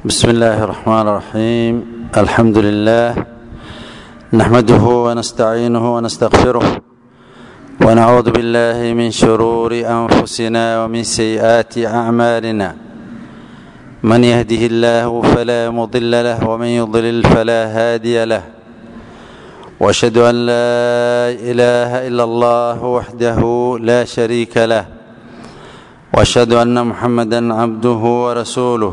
بسم الله الرحمن الرحيم. الحمد لله نحمده ونستعينه ونستغفره ونعوذ بالله من شرور أنفسنا ومن سيئات أعمالنا. من يهده الله فلا مضل له ومن يضلل فلا هادي له. وأشهد أن لا إله إلا الله وحده لا شريك له. وأشهد أن محمدا عبده ورسوله.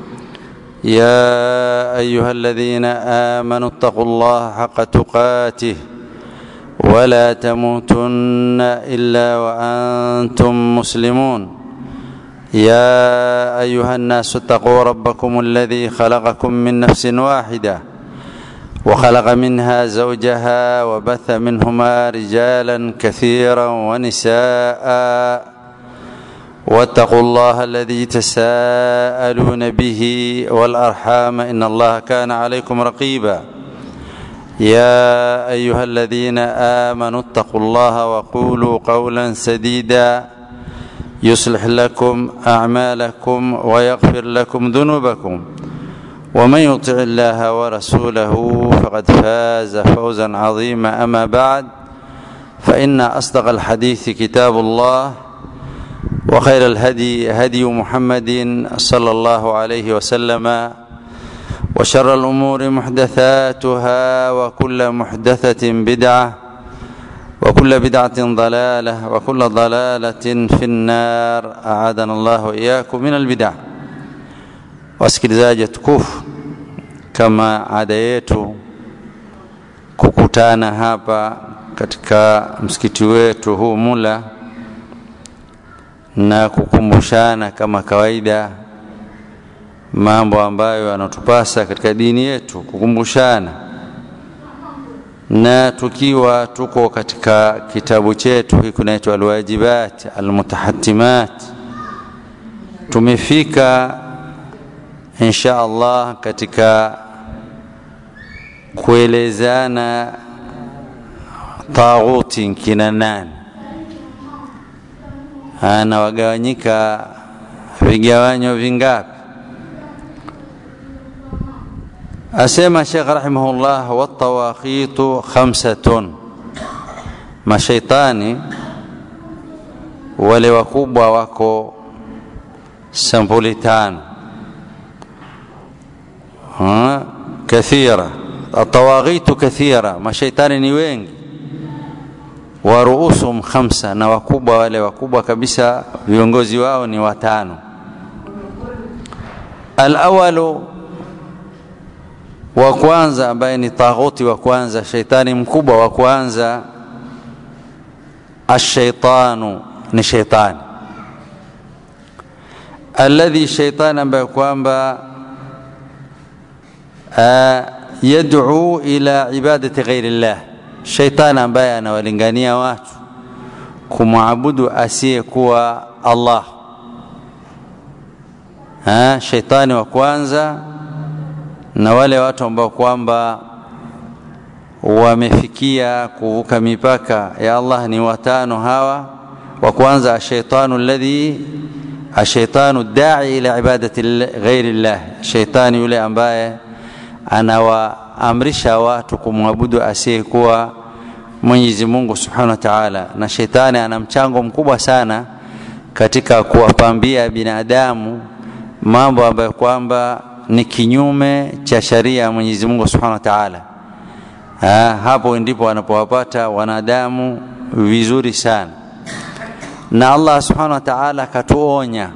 يا أيها الذين آمنوا اتقوا الله حق تقاته ولا تموتن إلا وأنتم مسلمون. يا أيها الناس اتقوا ربكم الذي خلقكم من نفس واحدة وخلق منها زوجها وبث منهما رجالا كثيرا ونساء. واتقوا الله الذي تساءلون به والأرحام إن الله كان عليكم رقيبا. يا أيها الذين آمنوا اتقوا الله وقولوا قولا سديدا يصلح لكم أعمالكم ويغفر لكم ذنوبكم. ومن يطع الله ورسوله فقد فاز فوزا عظيما. أما بعد فإن أصدق الحديث كتاب الله وخير الهدي هدي محمد صلى الله عليه وسلم. وشر الأمور محدثاتها وكل محدثة بدعة وكل بدعة ضلالة وكل ضلالة في النار. أعاذنا الله وإياكم من البدع. wasikilizaji tukufu, kama ada yetu kukutana hapa katika msikiti wetu huu Mula na kukumbushana kama kawaida mambo ambayo yanatupasa katika dini yetu, kukumbushana, na tukiwa tuko katika kitabu chetu hiki kinaitwa Al-Wajibat Al-Mutahattimat. Tumefika insha Allah katika kuelezana taghuti kina nani, ana wagawanyika vigawanyo vingapi. Asema Sheikh rahimahullah, wa tawaghitu khamsatun, mashaitani wale wakubwa wako sampuli tano. kathira, atawaghitu kathira, mashaitani ni wengi. Wa ruusum khamsa, na wakubwa wale wakubwa kabisa viongozi wao ni watano. Al-awwalu, wa kwanza ambaye ni taghuti wa kwanza, shaitani mkubwa wa kwanza, ash-shaytanu, ni shaitani alladhi, shaitani ambaye kwamba yad'u ila ibadati ghairi Allah, shaitani ambaye anawalingania watu kumwabudu asiyekuwa Allah. Shaitani wa kwanza, na wale watu ambao kwamba wamefikia kuvuka mipaka ya Allah ni watano hawa. Wa kwanza ash-shaytanu alladhi, ash-shaytanu da'i ila ibadati ghairi Allah, shaitani yule ambaye anawaamrisha watu kumwabudu asiyekuwa Mwenyezi Mungu Subhanahu wa Ta'ala. Na shaitani ana mchango mkubwa sana katika kuwapambia binadamu mambo ambayo kwamba ni kinyume cha sharia ya Mwenyezi Mungu Subhanahu wa Ta'ala. Hapo ndipo wanapowapata wanadamu vizuri sana. Na Allah Subhanahu wa Ta'ala akatuonya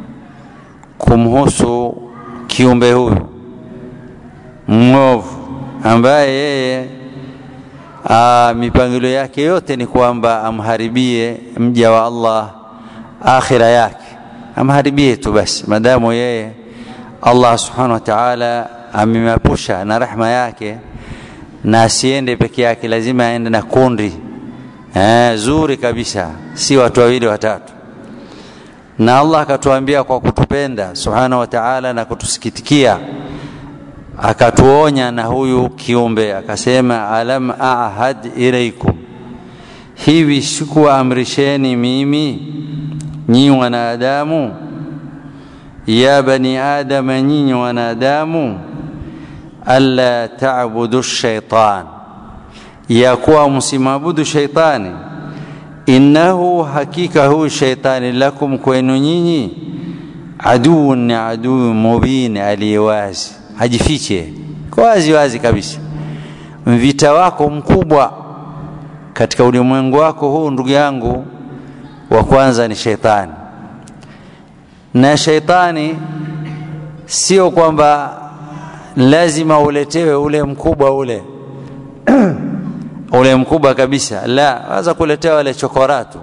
kumhusu kiumbe huyu mwovu ambaye yeye mipangilio yake yote ni kwamba amharibie mja wa Allah akhira yake, amharibie tu basi, madamu yeye Allah Subhanahu wa Ta'ala amemepusha na rahma yake, na asiende peke yake, lazima aende na kundi zuri kabisa, si watu wawili watatu. Na Allah akatuambia kwa kutupenda Subhanahu wa Ta'ala na kutusikitikia, akatuonya na huyu kiumbe, akasema alam a'had ilaykum, hivi sikuamrisheni mimi nyi wanadamu ya bani adama nyinyi wanadamu alla ta'budu ash-shaytan ya kuwa msimabudu shaytani innahu hakika hu shaytani lakum kwenu nyinyi aduun mubin aliwazi hajifiche wazi wazi kabisa mvita wako mkubwa katika ulimwengu wako huu ndugu yangu wa kwanza ni shaytani na shaytani sio kwamba lazima uletewe ule mkubwa ule ule mkubwa kabisa la waza kuletewa wale chokoratu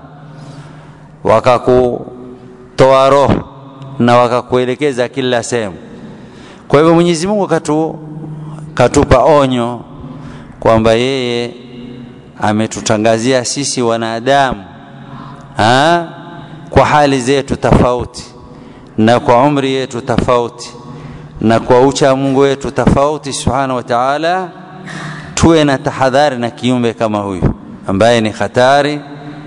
wakakutoa roho na wakakuelekeza kila sehemu kwa hivyo Mwenyezi Mungu katupa onyo kwamba yeye ametutangazia sisi wanadamu kwa hali zetu tofauti na kwa umri yetu tofauti na kwa ucha Mungu wetu tofauti subhanahu wa ta'ala tuwe na tahadhari na kiumbe kama huyu ambaye ni hatari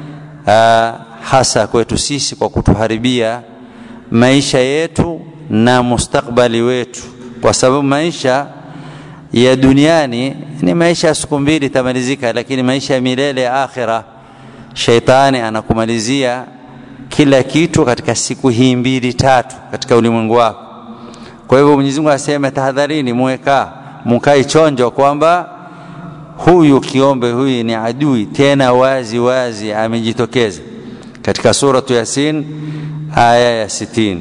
hasa kwetu sisi kwa kutuharibia maisha yetu na mustakbali wetu kwa sababu maisha ya duniani ni maisha siku mbili tamalizika lakini maisha ya milele ya akhira shaitani anakumalizia kila kitu katika siku hii mbili tatu katika ulimwengu wako kwa hivyo Mwenyezi Mungu asema tahadharini mkae chonjo kwamba huyu kiombe huyu ni adui tena wazi wazi amejitokeza katika sura Yasin aya ya 60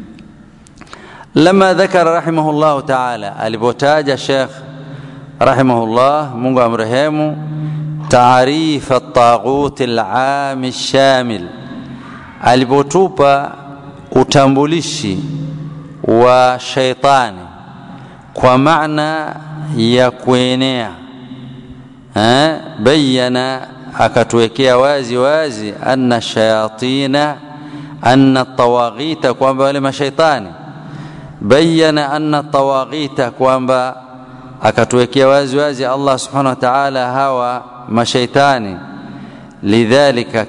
lama dhakara rahimahullah ta'ala alipotaja Sheikh rahimahullah Mungu amrehemu taarif at-taghut al-aam ash-shamil alipotupa utambulishi wa shaitani kwa maana ya kuenea bayana akatuwekea wazi wazi anna shayatina anna tawaghita kwamba wale mashaitani bayana anna tawaghita kwamba akatuwekea wazi wazi Allah subhanahu wa ta'ala hawa mashaitani lidhalika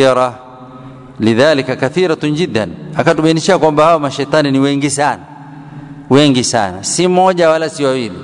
kathiratun jiddan akatubainisha kwamba hawa mashaitani ni wengi sana si moja wala si wawili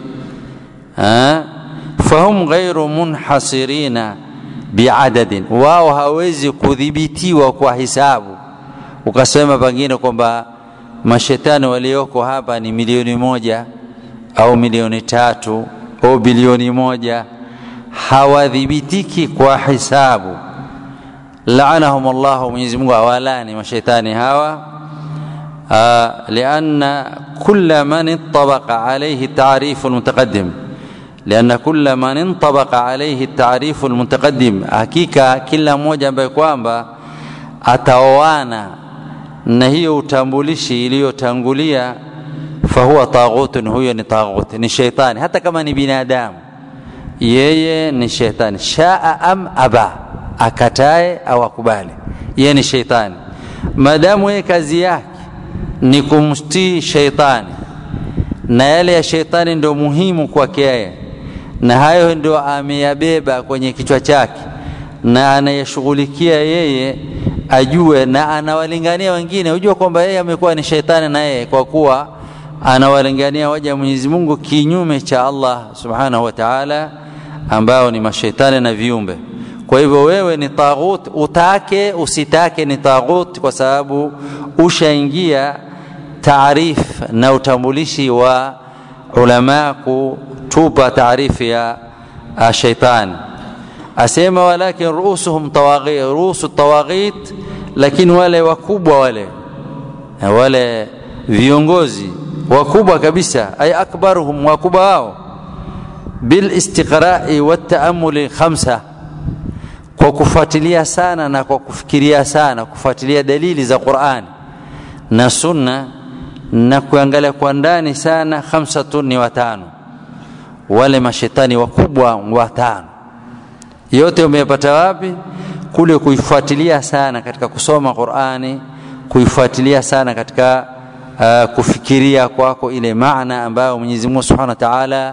fahum ghairu munhasirina biadadin wao hawezi kudhibitiwa kwa hisabu ukasema pengine kwamba mashetani walioko hapa ni milioni 1 au milioni 3 au bilioni 1 hawadhibitiki kwa hisabu la'anahum Allah Mwenyezi Mungu awalani mashaitani hawa لأن كل من انطبق عليه التعريف المتقدم لأن كل من انطبق عليه التعريف المتقدم hakika kila mmoja ambaye kwamba ataoana na hiyo utambulishi iliyotangulia fahuwa taghutun huyo ni taghut ni shaitani hata kama ni binadamu yeye ni shaitani shaa am aba akatae au akubali yeye ni shaitani madamu yeye kazi yake ni kumtii shaitani na yale ya shaitani ndio muhimu kwake yeye na hayo ndio ameyabeba kwenye kichwa chake na anayashughulikia yeye ajue na anawalingania wengine ujue kwamba yeye amekuwa ni shaitani na yeye kwa kuwa anawalingania waja Mwenyezi Mungu kinyume cha Allah subhanahu wa ta'ala ambao ni mashaitani na viumbe kwa hivyo wewe ni taghut utake usitake ni taghut kwa sababu ushaingia taarif na utambulishi wa ulama kutupa taarifi ya shaitani asema walakin ruusuhum tawaghit ruusu tawaghit lakini wale wakubwa wale viongozi wakubwa kabisa ay akbaruhum wakubwa wao bil istiqra'i wat ta'ammuli 5 kwa kufuatilia sana na kwa kufikiria sana kufuatilia dalili za Qur'an na sunna na kuangalia kwa ndani sana 5 ni 5 wale mashetani wakubwa 5 yote umeyapata wapi kule kuifuatilia sana katika kusoma Qur'ani kuifuatilia sana katika kufikiria kwako ile maana ambayo Mwenyezi Mungu Subhanahu wa Ta'ala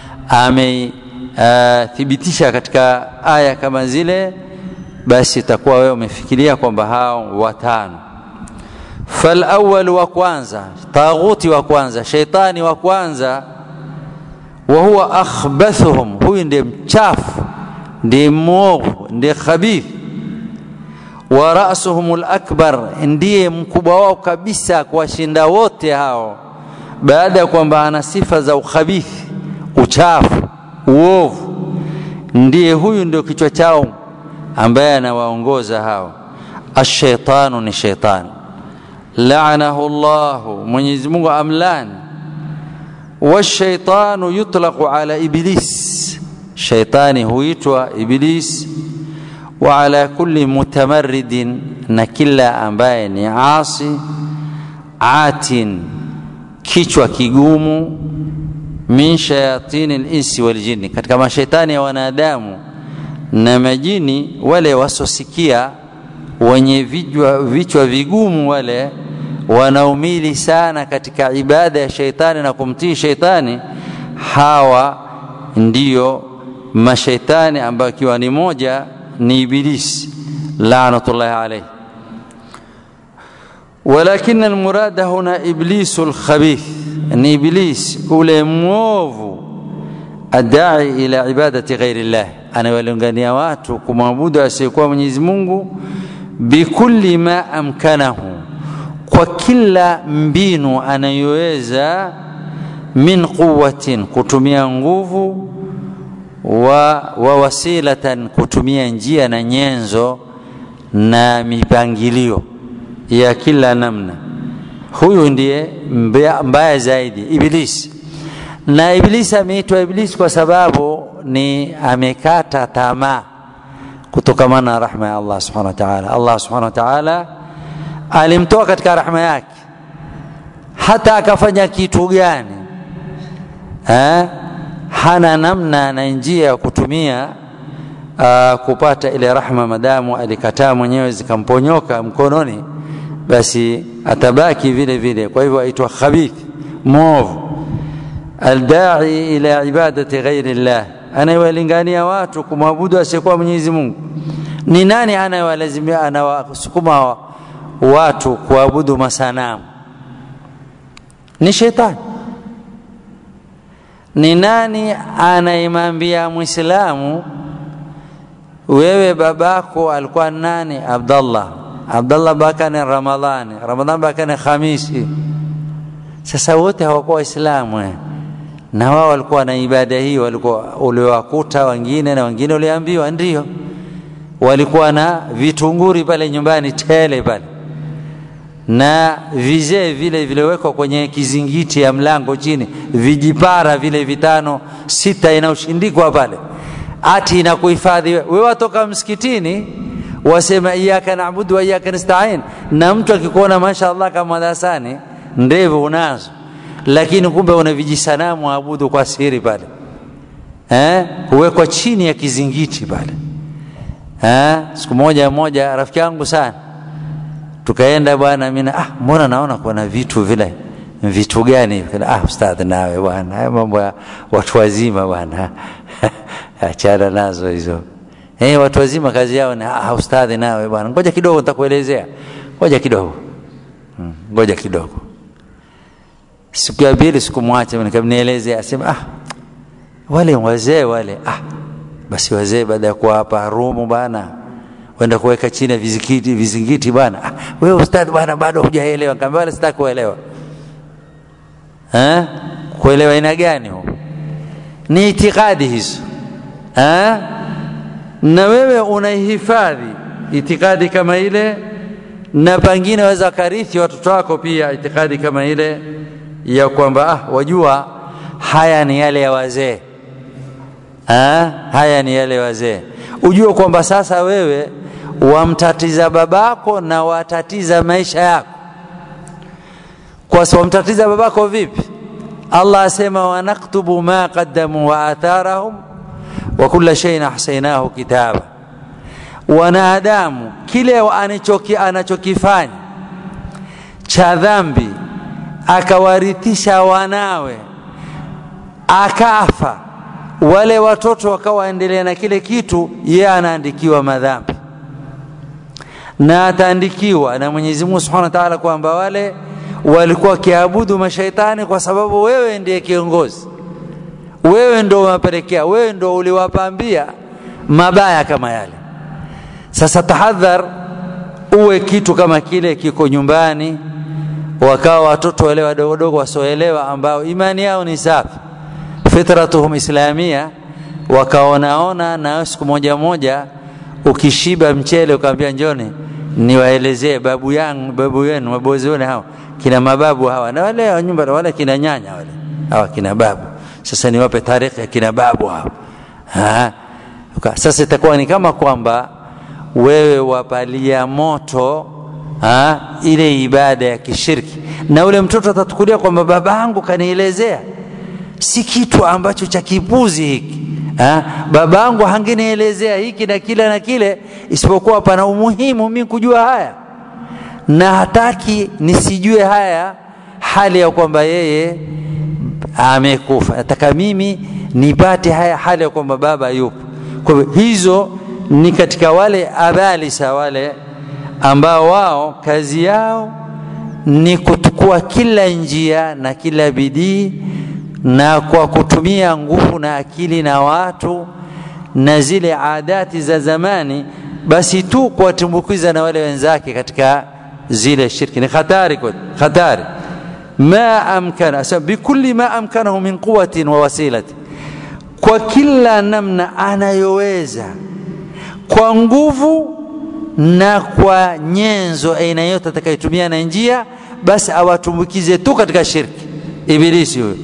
amethibitisha katika aya kama zile basi itakuwa wewe umefikiria kwamba hao 5 فالأول وكوانزا طاغوتي وكوانزا شيطاني وكوانزا وهو أخبثهم هو ndiye mchafu ndiye mwovu ndiye khabith wa ra'suhumul akbar ndiye mkubwa wao kabisa kuwashinda wote hao baada ya kwamba ana sifa za ukhabith uchafu uovu ndiye huyu ndio kichwa chao ambaye anawaongoza hao ash-shaytanu ni shaytan la'anahu Allah Mwenyezi Mungu amlani والشيطان يطلق على إبليس شيطاني huitwa Iblis وعلى كل متمرد نكلا ambaye ni asi atin kichwa kigumu min shayatin al-insi wal jinni katika mashaitani ya wanadamu na majini wale wasosikia wenye vichwa vigumu wale wanaumili sana katika ibada ya shaitani na kumtii shaitani hawa ndiyo mashaitani ambao kiwa ni moja ni Iblis la'natullahi alayhi ولكن المراد هنا إبليس الخبيث أن إبليس ule mwovu adai ila ibadati ghairi Allah anawalingania watu kumwabudu asiyekuwa Mwenyezi Mungu bikulli ma amkanahu kwa kila mbinu anayoweza min quwwatin kutumia nguvu wa wasilatan kutumia njia na nyenzo na mipangilio ya kila namna huyu ndiye mbaya zaidi Iblis na Iblis ameitwa Iblis kwa sababu ni amekata tamaa kutokana na rahma ya Allah subhanahu wa ta'ala Allah subhanahu wa ta'ala alimtoa katika rahma yake hata akafanya kitu gani hana namna na njia ya kutumia kupata ile rahma madamu alikataa mwenyewe zikamponyoka mkononi basi atabaki vile vile kwa hivyo aitwa khabith mwovu aldai ila ibadati ghairi Allah anayewalingania watu kumwabudu asiyekuwa Mwenyezi Mungu ni nani anayewalazimia anawasukuma watu kuabudu masanamu ni shetani ni nani anaimwambia Muislamu wewe babako alikuwa nani Abdullah bakani Ramadhan bakani Khamisi sasa wote hawakuwa Waislamu na wao walikuwa na ibada hii walikuwa uliwakuta wengine na wengine uliambiwa ndio walikuwa na vitunguri pale nyumbani tele pale na vizee vile vilewekwa kwenye kizingiti ya mlango chini vijipara vile 5 6 inaoshindikwa pale ati inakuhifadhi wewe watoka msikitini wasema iyyaka na'budu wa iyyaka nasta'in na mtu akikuona mashaallah kama darasani ndevu unazo lakini kumbe una vijisanamu abudu kwa siri pale huwekwa chini ya kizingiti pale siku moja rafiki yangu sana tukaenda bwana mimi mbona naona kuna vitu vile vitu gani ustadhi nawe bwana haya mambo ya watu wazima bwana achana nazo hizo watu wazima kazi yao ni ustadhi nawe bwana ngoja kidogo nitakuelezea ngoja kidogo siku ya pili sikumwacha nikamnielezea asema wale wazee wale basi wazee baada ya kuwa hapa Rumu bwana wenda kuweka chini vizingiti bwana wewe ustadhi bwana bado hujaelewa nikamwambia wala sitaki kuelewa kuelewa ina gani huo ni itikadi hizo na wewe unaihifadhi itikadi kama ile na pengine waweza karithi watoto wako pia itikadi kama ile ya kwamba wajua haya ni yale ya wazee haya ni yale wazee ujue kwamba sasa wewe wamtatiza babako na watatiza maisha yako kwa sababu wamtatiza babako vipi Allah asema wa naktubu ma qaddamu wa atharahum wa kulla shay'in ahsaynahu kitaba wanadamu kile anachokifanya cha dhambi akawarithisha wanawe akafa wale watoto wakawaendelea na kile kitu yeye anaandikiwa madhambi na ataandikiwa na Mwenyezi Mungu Subhanahu wa Ta'ala kwamba wale walikuwa kiabudu mashaitani kwa sababu wewe ndiye kiongozi, wewe ndio unapelekea, wewe ndio uliwapambia mabaya kama yale. Sasa tahadhar, uwe kitu kama kile kiko nyumbani, wakawa watoto wale wadogo wasoelewa ambao imani yao ni safi, fitratuhum islamia, wakaonaona na siku moja moja ukishiba mchele ukamwambia njoni niwaelezee babu yangu, babu yenu, mabozi wenu hao, kina mababu hawa na wale wa nyumba wale kina nyanya wale hawa kina babu, sasa niwape tarehe ya kina babu hao. Sasa itakuwa ni kama kwamba wewe wapalia moto ile ibada ya kishirki, na ule mtoto atatukulia kwamba babangu kanielezea, si kitu ambacho cha kipuzi hiki. Babangu hangenielezea hiki na kile na kile, isipokuwa pana umuhimu mimi kujua haya, na hataki nisijue haya hali ya kwamba yeye amekufa. Nataka mimi nipate haya hali ya kwamba baba yupo. Kwa hivyo hizo ni katika wale abalisa, wale ambao wao kazi yao ni kutukua kila njia na kila bidii, na kwa kutumia nguvu na akili na watu na zile adati za zamani, basi tu kuwatumbukiza na wale wenzake katika zile shirki. Ni hatari, hatari. Ma amkana bikulli ma amkanahu min quwwatin wa wasilati, kwa kila namna anayoweza, kwa nguvu na kwa nyenzo aina yote atakayotumia na njia, basi awatumbukize tu katika shirki ibilisi huyo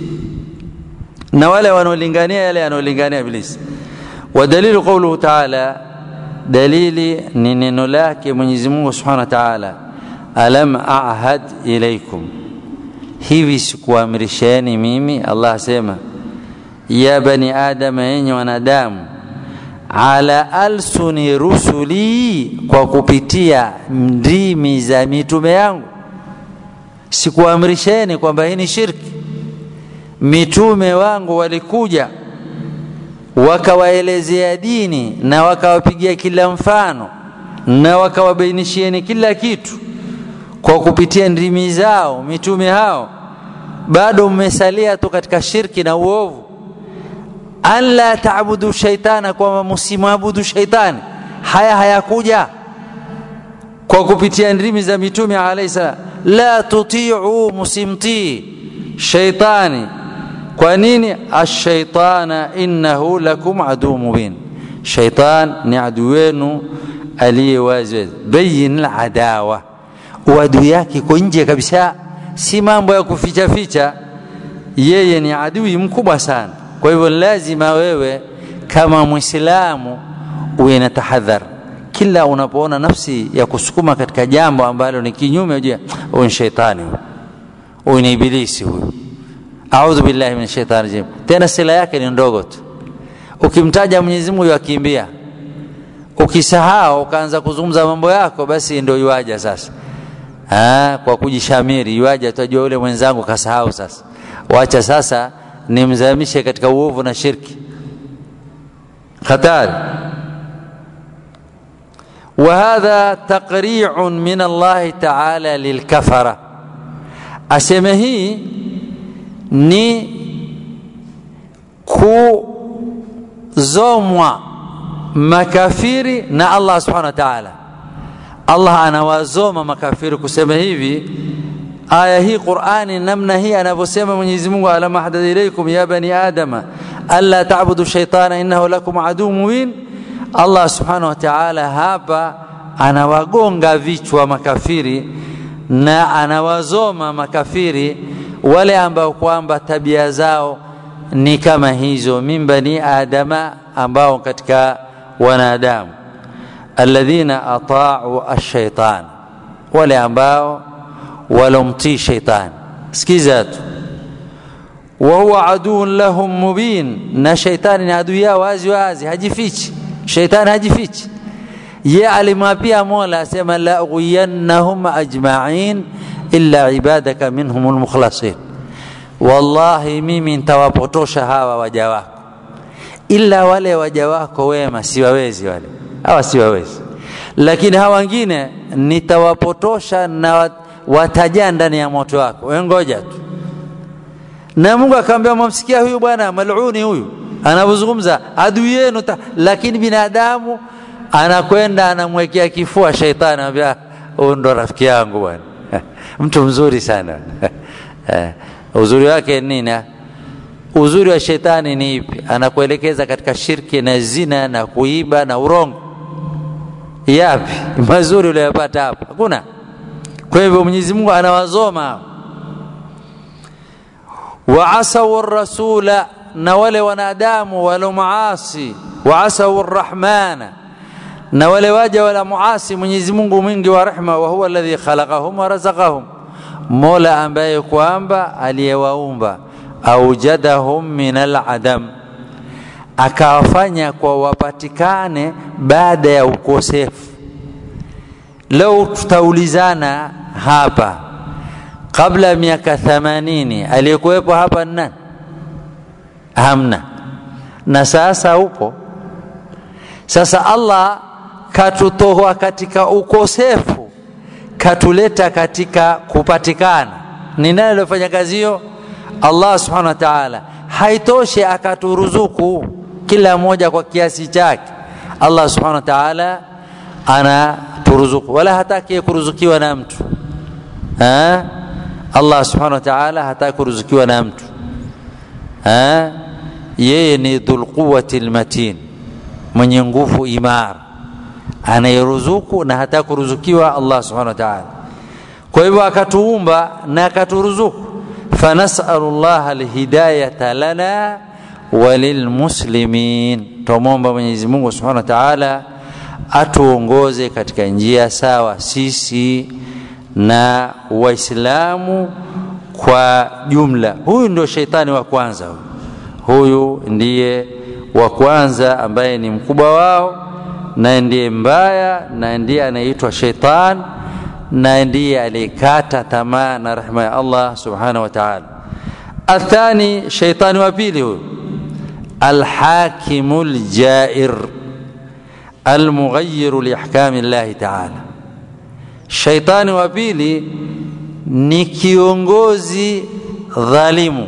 na wale wanaolingania yale wanaolingania ibilisi. Wadalilu qawluhu ta'ala, dalili ni neno lake Mwenyezi Mungu Subhanahu wa Ta'ala, alam a'had ilaykum, hivi sikuamrisheni mimi, Allah asema, ya bani adam, enyi wanadamu, ala alsuni rusuli, kwa kupitia ndimi za mitume yangu. Sikuamrisheni kwamba hii ni shirki. Mitume wangu walikuja wakawaelezea dini na wakawapigia kila mfano na wakawabainishieni kila kitu kwa kupitia ndimi zao mitume hao. Bado mmesalia tu katika shirki na uovu. Alla ta'budu shaitana, kwa msimwabudu shaitani. Haya hayakuja kwa kupitia ndimi za mitume alayhi salam. La tuti'u, musimti shaitani. Kwa nini? Ash-shaytana innahu lakum adu mubin, shaitan ni adui wenu aliyewazi. Bayin al-adawa, uadui yake kwa nje kabisa, si mambo ya kuficha ficha. Yeye ni adui mkubwa sana. Kwa hivyo lazima wewe kama Muislamu uwe na tahadhari. Kila unapoona nafsi ya kusukuma katika jambo ambalo ni kinyume, ujue huyu ni shaitani, huyu ni ibilisi, huyu a'udhu billahi minash shaitani rajim. Tena sila yake ni ndogo tu. Ukimtaja Mwenyezi Mungu yakimbia, ukisahau ukaanza kuzungumza mambo yako, basi ndio yuaja sasa. Kwa kujishamiri yuaja, utajua yule mwenzangu kasahau sasa, waacha sasa nimzamishe katika uovu na shirki. Hatari. وهذا تقريع من الله تعالى للكفرة. aseme hii ni kuzomwa makafiri na Allah subhanahu wa ta'ala. Allah anawazoma makafiri kusema hivi. Aya hii Qur'ani namna hii anavyosema Mwenyezi Mungu, alam ahad ilaykum ya bani adama alla ta'budu shaytana innahu lakum aduwwun mubin. Allah subhanahu wa ta'ala hapa anawagonga vichwa makafiri na anawazoma makafiri wale ambao kwamba tabia zao ni kama hizo, min bani adama, ambao katika wanadamu, alladhina ata'u ash-shaytan, wale ambao walomtii shaytan. Sikiza tu, wa huwa aduun lahum mubin, na shaytani ni adui yao wazi wazi, hajifichi. Shaytani hajifichi. Yeye alimwapia Mola asema, la ughiyannahum ajma'in illa ibadaka minhumul mukhlasin, wallahi mimi nitawapotosha hawa waja wako ila wale waja wako wema siwawezi, wale hawa siwawezi. lakini hawa wengine nitawapotosha na watajaa ndani ya moto wako, wewe ngoja tu. Na Mungu akamwambia, mmsikia huyu bwana mal'uni huyu anazungumza adui yenu, lakini binadamu anakwenda anamwekea kifua shaitani, anambia huyu ndo rafiki yangu bwana. Mtu mzuri sana. Uzuri wake nini? Uzuri wa shetani ni ipi? Anakuelekeza katika shirki na zina na kuiba na urongo. Yapi mazuri uliyopata hapo? Hakuna. Kwa hivyo Mwenyezi Mungu anawazoma. Wa asaw ar-rasula, na wale wanadamu wale maasi, wa asaw ar-rahmana, na wale waja wala muasi Mwenyezi Mungu mwingi wa rehema, wa huwa alladhi khalaqahum wa razaqahum, Mola ambaye kwamba aliyewaumba, aujadahum min al-adam, akawafanya kwa wapatikane baada ya ukosefu. Leo tutaulizana hapa, kabla miaka 80 aliyekuwepo hapa nani? Hamna. Na sasa upo. Sasa Allah katutoa katika ukosefu, katuleta katika kupatikana. Ni nani aliyofanya kazi hiyo? Allah subhanahu wa ta'ala. Haitoshi akaturuzuku kila mmoja kwa kiasi chake. Allah subhanahu wa ta'ala ana turuzuku, wala hataki kuruzukiwa na mtu. Allah subhanahu wa ta'ala hataki kuruzukiwa na mtu. Yeye ni dhul quwwati al-matin, mwenye nguvu imara, anayeruzuku na hataki kuruzukiwa Allah subhanahu wa ta'ala. Kwa hivyo akatuumba na akaturuzuku. Fanas'alullah al-hidayata lana walilmuslimin, tumomba Mwenyezi Mungu subhanahu wa ta'ala atuongoze katika njia sawa sisi na waislamu kwa jumla. Huyu ndio shaitani wa kwanza. Huyu ndiye wa kwanza ambaye ni mkubwa wao, na ndiye mbaya, na ndiye anaitwa shaitan, na ndiye alikata tamaa na rehema ya Allah subhanahu wa ta'ala. Athani, shaitani wa pili huyu, al-hakimul jair al-mughayyiru li ahkami Allah ta'ala. Shaitani wa pili ni kiongozi dhalimu,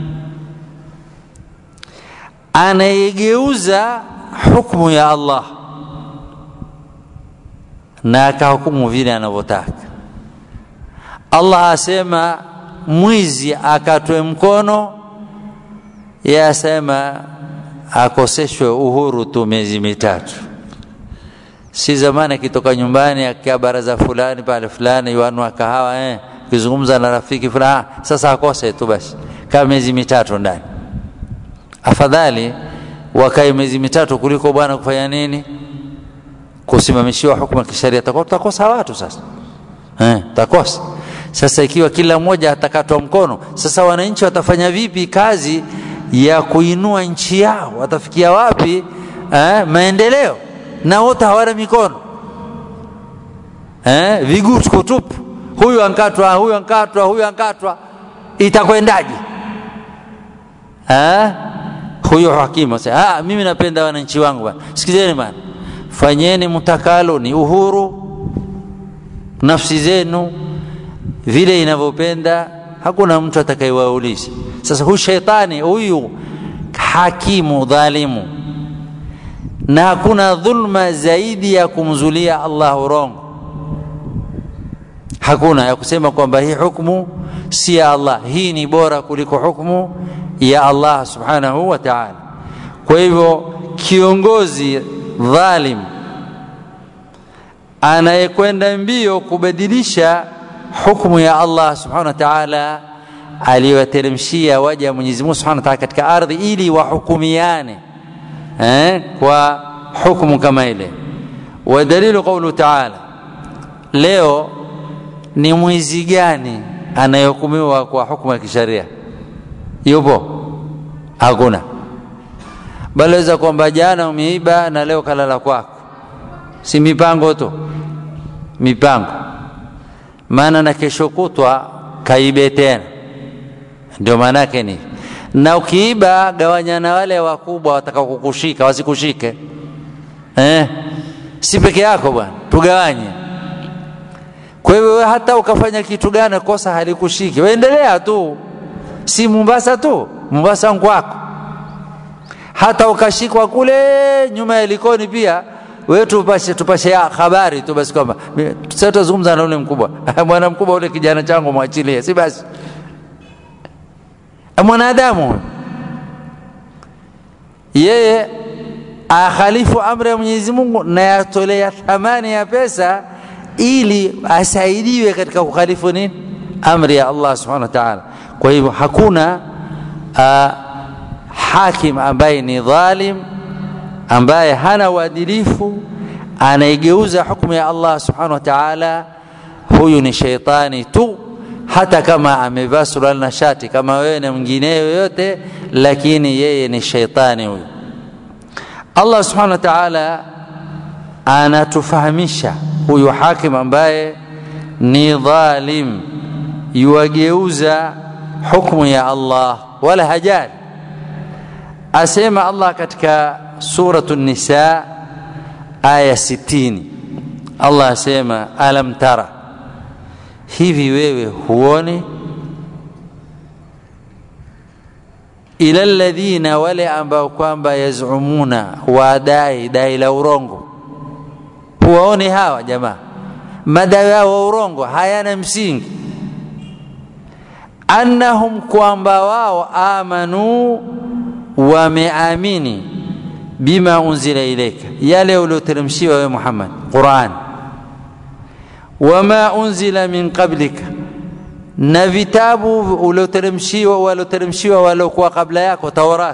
anayegeuza hukumu ya Allah na akahukumu vile anavyotaka. Allah asema mwizi akatwe mkono, yasema akoseshwe uhuru tu miezi mitatu. Si zamani kitoka nyumbani akia baraza fulani pale fulani yuanwa kahawa kizungumza na rafiki fulani, sasa akose tu basi kama miezi mitatu ndani. Afadhali wakae miezi mitatu kuliko bwana kufanya nini? Kusimamishiwa hukumu ya kisheria. Tutakosa watu sasa. Tutakosa. Sasa ikiwa kila mmoja atakatwa mkono, sasa wananchi watafanya vipi kazi ya kuinua nchi yao? Watafikia wapi maendeleo? Na wote hawana mikono. Vigutu kutupu. Huyu ankatwa, huyu ankatwa, huyu ankatwa. Itakwendaje? Huyu hakimu sasa, mimi napenda wananchi wangu bwana. Sikizeni bwana. Fanyeni mtakalo, ni uhuru nafsi zenu vile inavyopenda, hakuna mtu atakayewauliza. Sasa huyu shaitani, huyu hakimu dhalimu, na hakuna dhulma zaidi ya kumzulia Allah urongo. Hakuna ya kusema kwamba hii hukumu si ya Allah, hii ni bora kuliko hukumu ya Allah subhanahu wa ta'ala. Kwa hivyo kiongozi dhalim anayekwenda mbio kubadilisha hukumu ya Allah subhanahu wa ta'ala aliyoteremshia waja Mwenyezi Mungu subhanahu wa ta'ala katika ardhi ili wahukumiane kwa hukumu kama ile. Wa dalilu qawlu ta'ala, leo ni mwizi gani anayehukumiwa kwa hukumu ya kisheria? Yupo? Hakuna. Balaweza kwamba jana umeiba na leo kalala kwako. Si mipango tu. Mipango. Maana na kesho kutwa kaibe tena. Ndio maana yake ni. Na ukiiba gawanya na wale wakubwa watakao kukushika, wasikushike. si peke yako bwana, tugawanye. Kwa hivyo hata ukafanya kitu gani kosa halikushiki, wewe endelea tu, si Mombasa tu, Mombasa kwako. Hata ukashikwa kule nyuma ya Likoni pia, wewe tupashe habari tu basi kwamba tutazungumza na yule mkubwa. Bwana mkubwa, yule kijana changu mwachilie, si basi. Mwanadamu yeye akhalifu amri ya Mwenyezi Mungu na yatolea thamani ya pesa ili asaidiwe katika kukhalifu nini? Amri ya Allah Subhanahu wa Ta'ala. Kwa hivyo hakuna hakim ambaye ni dhalim, ambaye hana uadilifu, anaigeuza hukumu ya Allah Subhanahu wa Ta'ala, huyu ni shaitani tu, hata kama amevaa suruali na shati kama wewe na mwingine yote, lakini yeye ni shaitani huyu. Allah Subhanahu wa Ta'ala anatufahamisha huyu hakim ambaye ni dhalim, yuageuza hukumu ya Allah wala hajali. Asema Allah katika suratu Nisa aya 60, Allah asema alam tara, hivi wewe huoni, ila alladhina, wale ambao kwamba yazumuna, wadai la urongo. Huwaoni hawa jamaa, madai yao urongo hayana msingi. Annahum, kwamba wao amanu, wameamini, bima unzila ilayka, yale ulioteremshiwa wewe Muhammad, Qur'an, wama unzila min qablika, na vitabu ulioteremshiwa waliokuwa kabla yako, Taurat.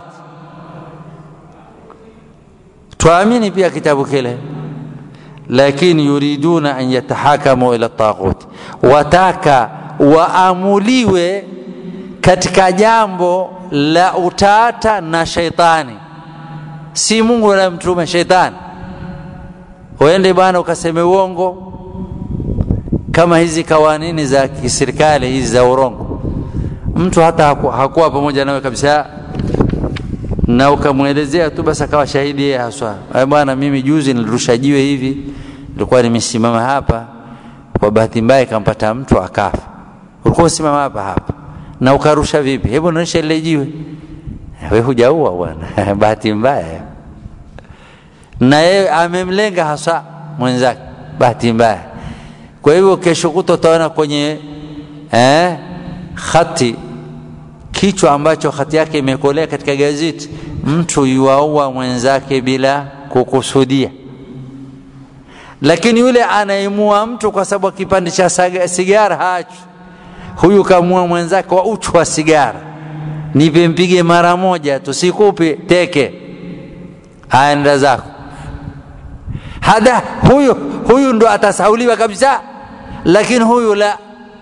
Tuamini pia kitabu kile, lakini yuriduna an yatahakamu ila taghut, wataka waamuliwe katika jambo la utata na shaitani, si Mungu wala mtume, shaitani. Uende bwana ukaseme uongo kama hizi kawanini za kiserikali hizi za urongo, mtu hata hakuwa pamoja nawe kabisa, na ukamuelezea tu basi akawa shahidi yeye haswa. Bwana, mimi juzi nilirusha jiwe hivi, nilikuwa nimesimama hapa, kwa bahati mbaya kampata mtu akafa. Ulikuwa usimama hapa na ukarusha vipi? Hebu nionyeshe ile jiwe. Wewe hujaua bwana, bahati mbaya. Na yeye amemlenga hasa mwenzake, bahati mbaya. Kwa hivyo kesho utaona kwenye khati, kichwa ambacho khati yake imekolea katika gazeti, mtu yuaua mwenzake bila kukusudia. Lakini yule anaimua mtu kwa sababu kipande cha sigara hacho, huyu kamua mwenzake kwa uchu wa sigara, nipe mpige mara moja tu, sikupi teke, aenda zako. Hada huyu ndo atasauliwa kabisa, lakini huyu la,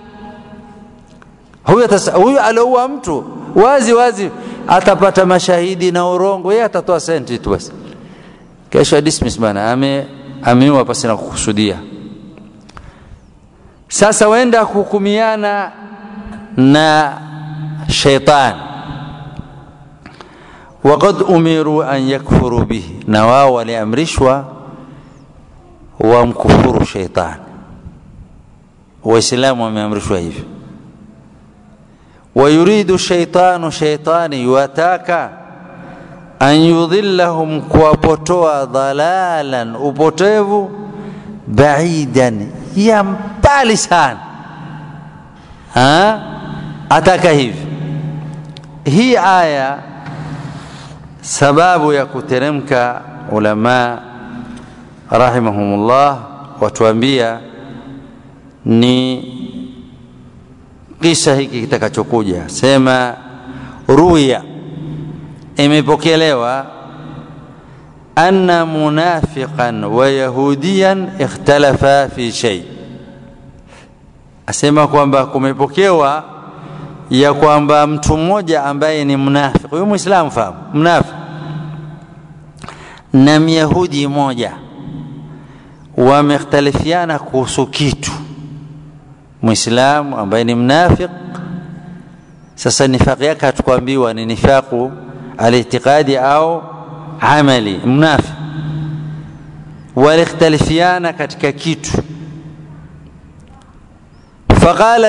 huyu aloua mtu wazi atapata mashahidi na urongo, yeye atatoa senti tu basi, kesho dismiss bana, ameua pasi na kukusudia. Sasa wenda kuhukumiana na shaitan, waqad umiru an yakfuru bihi, na wao waliamrishwa wamkufuru shaitan. Waislamu wameamrishwa hivyo. Wayuridu shaitanu, shaitani yuataka, an yudhillahum, kuwapotoa, dhalalan, upotevu, baidan, ya mbali sana. Ataka hivi. Hii aya sababu ya kuteremka, ulama rahimahumullah watuambia ni kisa hiki kitakachokuja. Sema ruya, imepokelewa, anna munafiqan wa yahudiyan ikhtalafa fi shay. Asema kwamba kumepokewa ya kwamba mtu mmoja ambaye ni mnafiki, huyu Muislamu fahamu, mnafiki, na Myahudi mmoja wamekhtalifiana kuhusu kitu. Muislamu ambaye ni mnafiki, sasa nifaqi yake hatukuambiwa ni nifaqu al-i'tiqadi au amali, mnafiki. walikhtalifiana katika kitu. Faqala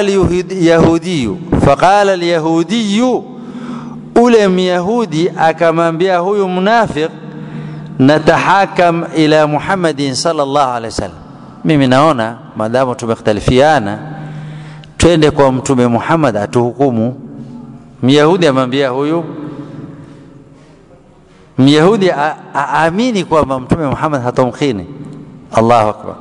al-yahudiyu ule myahudi akamwambia huyu munafiq, natahakam ila Muhammadin sallallahu alaihi wasallam, mimi naona maadamu tumekhtalifiana twende kwa mtume Muhammad atuhukumu. Myahudi amwambia huyu, Myahudi aamini kwamba mtume Muhammad hatomkhini. Allahu akbar.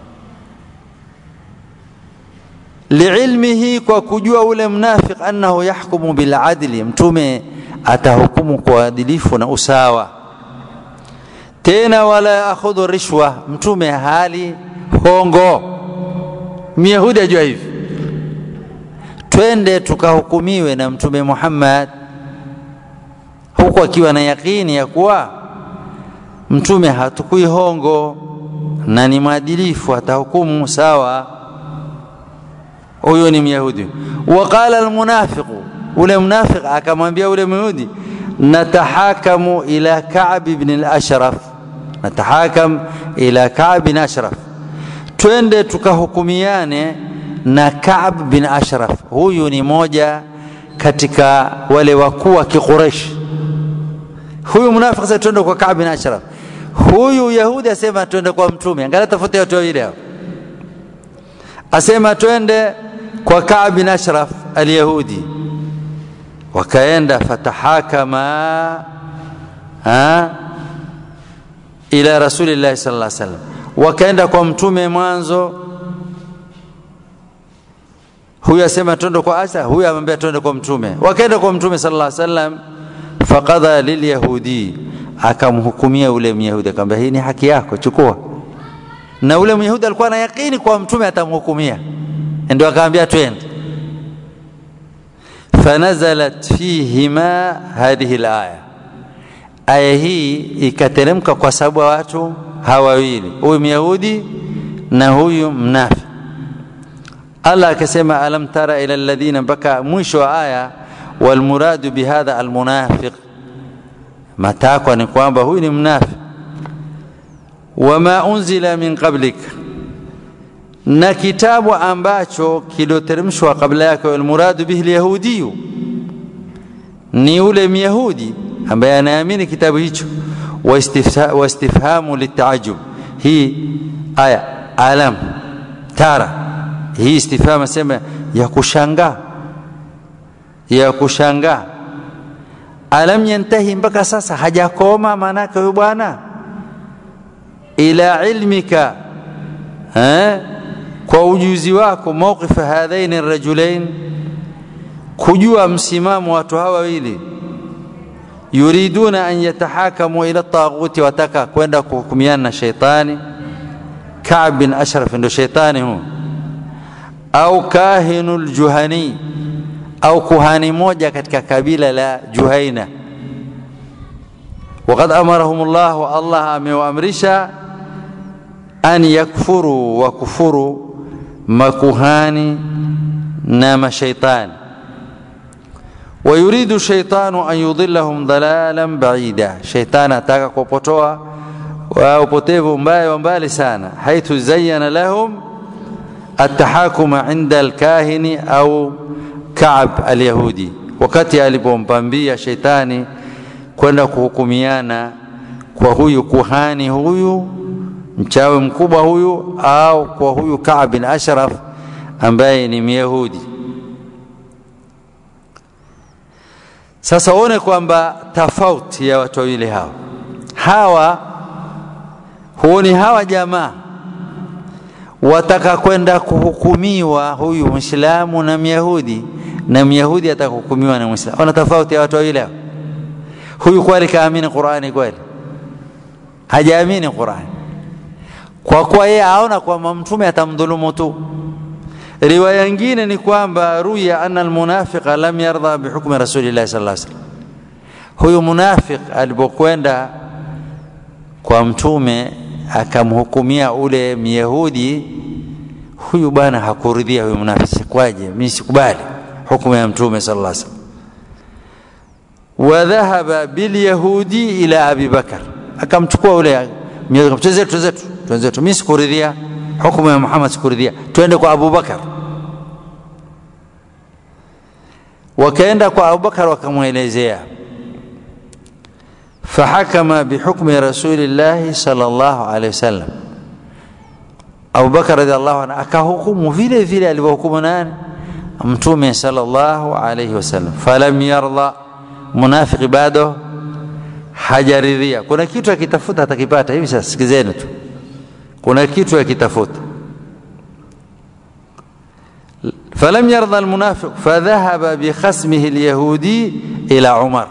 Liilmihi, kwa kujua ule mnafiq, annahu yahkumu bil adli, mtume atahukumu kwa uadilifu na usawa. Tena wala akhudhu rishwa, mtume hali hongo. Myahudi ajua hivi, twende tukahukumiwe na mtume Muhammad, huku akiwa na yakini ya kuwa mtume hatukui hongo na ni mwadilifu, atahukumu sawa. Huyo ni Myahudi. Waqala almunafiq, ule munafiq akamwambia ule Myahudi, natahakamu ila Ka'b ibn al-Ashraf, natahakam ila Ka'b ibn Ashraf, twende tukahukumiane na Ka'b bin Ashraf. Huyu ni moja katika wale wakuu wa Quraysh. Huyu munafiq sasa twende kwa Ka'b bin Ashraf, huyu Yahudi asema twende kwa mtume. Angalia tofauti yote ile hapo. Asema twende kwa Ka'b bin Ashraf al-Yahudi, wakaenda fatahakama ila Rasulillah sallallahu alaihi wasallam, wakaenda kwa mtume mwanzo. Huyu asema twende kwa Asa, huyu amwambia twende kwa mtume. Wakaenda kwa mtume sallallahu alaihi wasallam, faqadha lilyahudi, akamhukumia ule Myahudi, akamwambia hii ni haki yako, chukua. Na ule Myahudi alikuwa na yakini kwa mtume atamhukumia, ndio akamwambia twende. Fanazalat fihima hadhihi alaya, aya hii ikateremka kwa sababu watu hawa wawili, huyu Myahudi na huyu mnafi. Allah akasema alam tara ila alladhina, mpaka mwisho wa aya, wal muradu bihadha almunafiq, matakwa ni kwamba huyu ni mnafi. Wama unzila min qablik, na kitabu ambacho kiloteremshwa kabla yake. Wal muradu bihi alyahudiyu, ni ule Myahudi ambaye anaamini kitabu hicho. Wastifhamu litaajub, hii aya alam tara, hii istifhama sema ya kushangaa, ya kushangaa. Alam yantahi, mpaka sasa hajakoma, manake huyu bwana ila ilmika, kwa ujuzi wako, mawqif hadhaini rajulain, kujua msimamo watu hawa wawili. Yuriduna an yatahakamu ila taghuti, wataka kwenda kuhukumiana na shaitani. Ka'b bin Ashraf ndio shaitani huyo, au kahinul juhani, au kuhani moja katika kabila la Juhaina. Waqad amarahumullah, Allah amewaamrisha an yakfuru, wa kufuru makuhani na mashaitani. ويريد الشيطان أن يضلهم ضلالا بعيدا, شيطان ataka kupotoa wa upotevu mbaya mbali sana. حيث زين لهم التحاكم عند الكاهن أو كعب اليهودي, wakati alipompambia shaitani kwenda kuhukumiana kwa huyu kuhani, huyu mchawi mkubwa huyu, au kwa huyu Ka'b bin Ashraf ambaye ni Myahudi. Sasa one kwamba tofauti ya watu wawili hawa huoni hawa jamaa wataka kwenda kuhukumiwa, huyu Muislamu na Myahudi, na Myahudi atakuhukumiwa na Muislamu. Wana tofauti ya watu wawili hao. Huyu kweli kaamini Qur'ani kweli? Hajaamini Qur'ani, kwa kuwa yeye aona kwamba mtume atamdhulumu tu. Riwaya nyingine ni kwamba ruya anna almunafiqa lam yarda bihukmi Rasulillah sallallahu alaihi wasallam, huyu munafiq alipokwenda kwa mtume akamhukumia ule Myahudi, huyu bwana hakuridhia. Huyu munafiq, kwaje mimi sikubali hukumu ya mtume sallallahu alaihi wasallam. Wa dhahaba bil yahudi ila Abi Bakar, akamchukua ule Myahudi, tuzetu twenzetu mimi sikuridhia hukumu ya Muhammad sikuridhia twende kwa Abu Bakar wakaenda kwa Abu Bakar wakamuelezea fahakama bihukmi rasulillah sallallahu alayhi wasallam Abu Bakar radhiallahu anhu akahukumu vile vile alivyohukumu nani mtume sallallahu alayhi wasallam falam yarda munafiq bado hajaridhia kuna kitu akitafuta atakipata hivi sasa sikizeni tu kuna kitu akitafuta falam yarda almunafiq fadhahaba bikhasmihi alyahudi ila Umar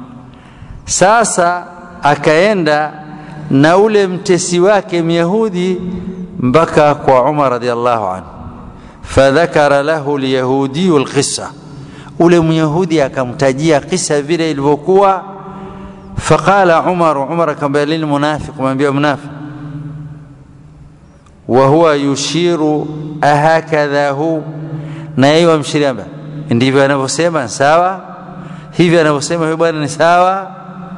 sasa akaenda na ule mtesi wake myahudi mpaka kwa Umar radhiallahu anhu fadhakara lahu alyahudi alqissa ule myahudi akamtajia kisa vile ilivyokuwa faqala Umar akamwambia lilmunafiq mwambie munafiq wa huwa yushiru ahakadha hu na yeye amshiria ndivyo anavyosema sawa hivi anavyosema huyo bwana ni sawa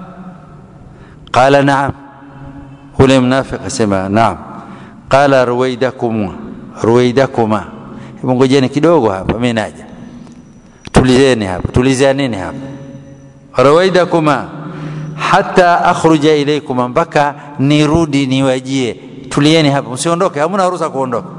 qala na'am ule munafiq asema na'am qala ruwaidakuma ngojeni kidogo hapa mimi naja tulizeni hapa ruwaidakuma hatta akhruja ilaykum mpaka nirudi niwajie tulieni hapa msiondoke hamna ruhusa kuondoka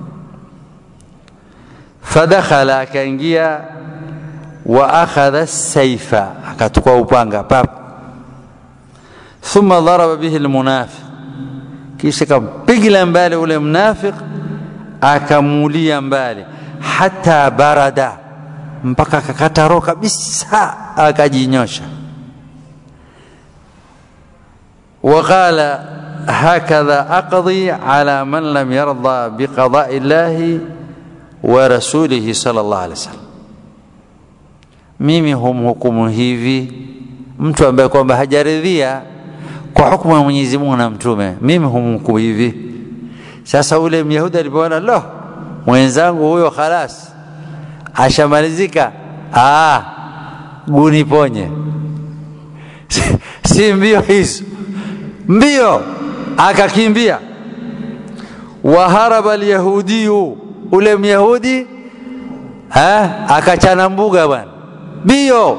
fadakhala akaingia wa akhadha as-sayfa akachukua upanga pap thumma daraba bihi al-munafiq kisha kampiga mbali ule mnafiq akamulia mbali hata barada mpaka akakata roho kabisa akajinyosha وقال هكذا أقضي على من لم يرضى بقضاء الله ورسوله صلى الله عليه وسلم mimi humhukumu hivi mtu ambaye kwamba hajaridhia kwa hukumu ya Mwenyezi Mungu na mtume mimi humhukumu hivi sasa ule myahudi alipoona lo mwenzangu huyo خلاص ashamalizika guni ponye si mbio hizo mbio akakimbia waharaba alyahudi ule myahudi akachana mbuga bwana bio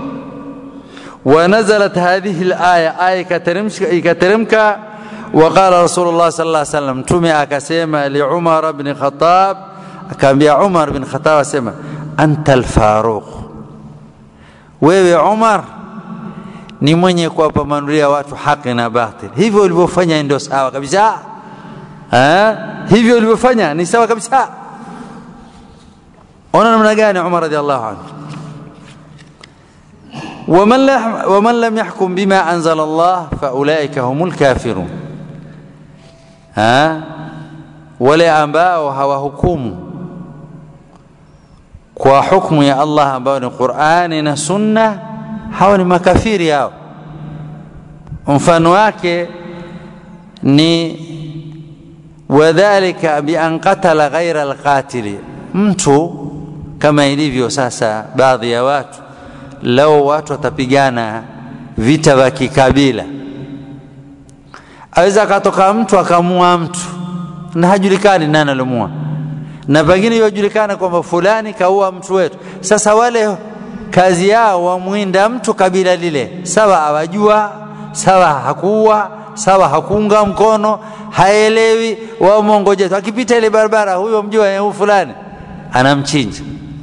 ونزلت هذه الآية آية كترمك وقال رسول الله صلى الله عليه وسلم تمي أكسيما لعمر بن خطاب كان بيا عمر بن خطاب سيما أنت الفاروق wewe Umar ni mwenye kuwapambanulia watu haki na batil hivyo ulivyofanya ndio sawa kabisa hivyo ulivyofanya ni sawa kabisa ona namna gani Umar radhiallahu anhu ومن لم يحكم بما أنزل الله فأولئك هم الكافرون wale ambao hawahukumu kwa hukumu ya Allah ambao ni Qur'ani na Sunna hawa ni makafiri hao mfano wake ni wadhālika bi an qatala ghayra al-qatil mtu kama ilivyo sasa baadhi ya watu lao watu watapigana vita vya kikabila aweza katoka mtu akamua mtu na hajulikani nani alomua na pengine yajulikana kwamba fulani kaua mtu wetu sasa wale kazi yao wamuinda mtu kabila lile sawa awajua sawa hakuua sawa hakuunga mkono haelewi wao mongoje akipita ile barabara huyo mjua huyo fulani anamchinja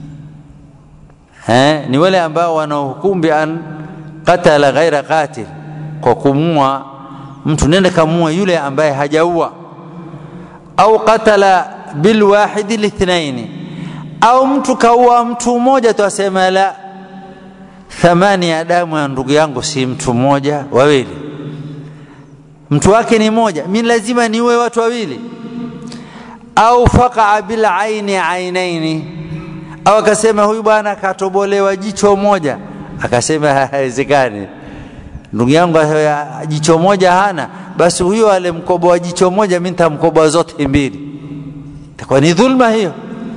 ni wale ambao wanahukumu bi an qatala ghaira qatil kwa kumua mtu nenda kamua yule ambaye hajaua au qatala bil wahid lithnain au mtu kaua mtu mmoja tu asema la thamani ya damu ya ndugu yangu si mtu mmoja wawili mtu wake ni mmoja mimi lazima niue watu wawili au faqa bil aini ainaini au akasema huyu bwana katobolewa jicho moja akasema haiwezekani ndugu yangu jicho moja hana basi huyo alemkoboa jicho moja mimi nitamkoboa zote mbili itakuwa ni dhulma hiyo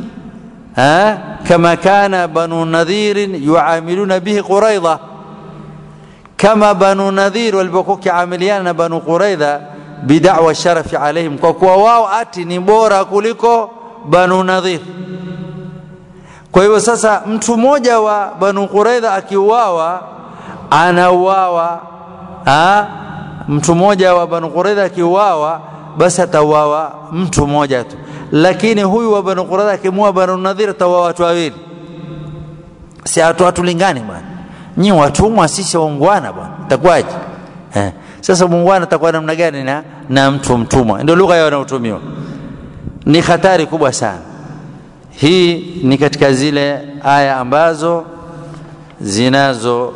kama kana banu nadhir yuamiluna bihi quraidha kama banu nadhir walipokuwa kiamiliana na banu quraidha bid'wa sharafi alaihim, kwa kuwa wao ati ni bora kuliko Banu Nadhir. Kwa hivyo sasa mtu mmoja wa Banu Quraidha akiuawa, anauawa, mtu mmoja wa Banu Quraidha akiuawa, basi atauawa mtu mmoja tu. Lakini huyu wa Banu Quraidha akimua Banu Nadhir atauawa watu wawili. Si watu lingani bwana. Nyi watumwa, sisi waungwana bwana. Itakuwaje? Sasa muungwana atakuwa namna gani na mtu mtumwa? Ndio lugha yao inayotumiwa. Ni hatari kubwa sana. Hii ni katika zile aya ambazo zinazo